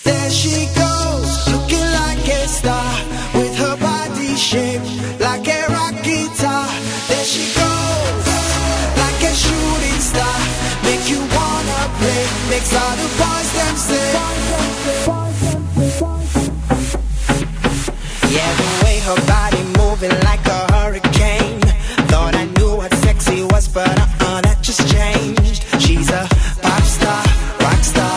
There she goes, looking like a star, with her body shaped like a rock guitar. There she goes, like a shooting star, make you wanna play, makes all the boys them say. Yeah, the way her body moving like a hurricane. Thought I knew what sexy was, but that just changed. She's a pop star, rock star,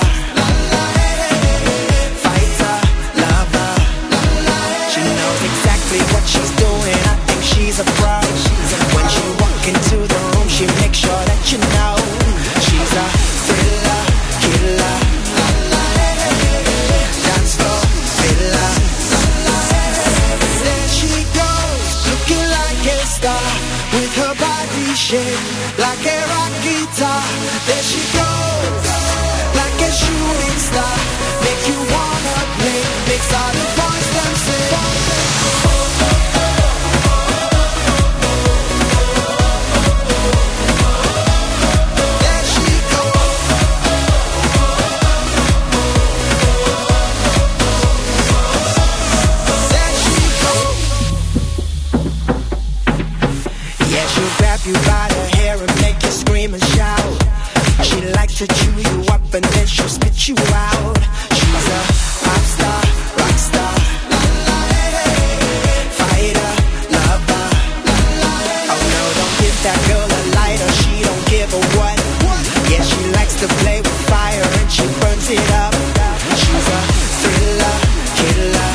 fighter, lover. She knows exactly what she's doing. I think she's a pro. When she walk into the room, she makes sure that you know she's a thriller, killer, dance floor filler. There she goes, looking like a star, with her body shaped like a rock guitar. There she goes, like a shooting star, make you wanna play, makes all the boys them say. There she goes. There she goes. Yeah, she'll grab you by the hair and make you scream and shout. She likes to chew you up and then she'll spit you out. She's a pop star, rock star, fighter, lover. Oh no, don't give that girl a lighter, she don't give a what. Yeah, she likes to play with fire and she burns it up. She's a thriller, killer,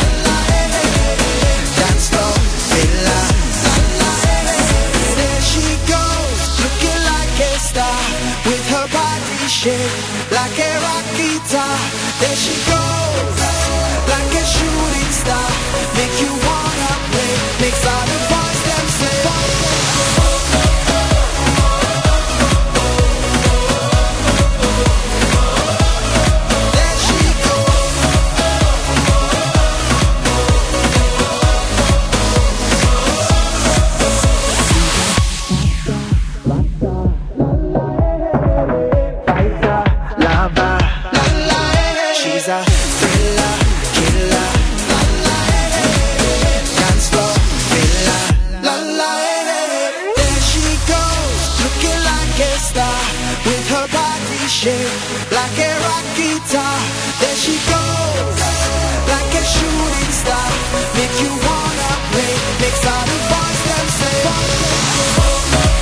dance floor filler. There she goes, looking like a star, with her body shaped like a rock guitar. There she goes, like a shooting star, make you wanna play, makes all the boys them say. There she goes. Fighter, lover. She's a thriller, killer, dance floor filler. There she goes, looking like a star, with her body shaped like a rock guitar. There she goes, like a shooting star, make you wanna play, makes all the boys them say.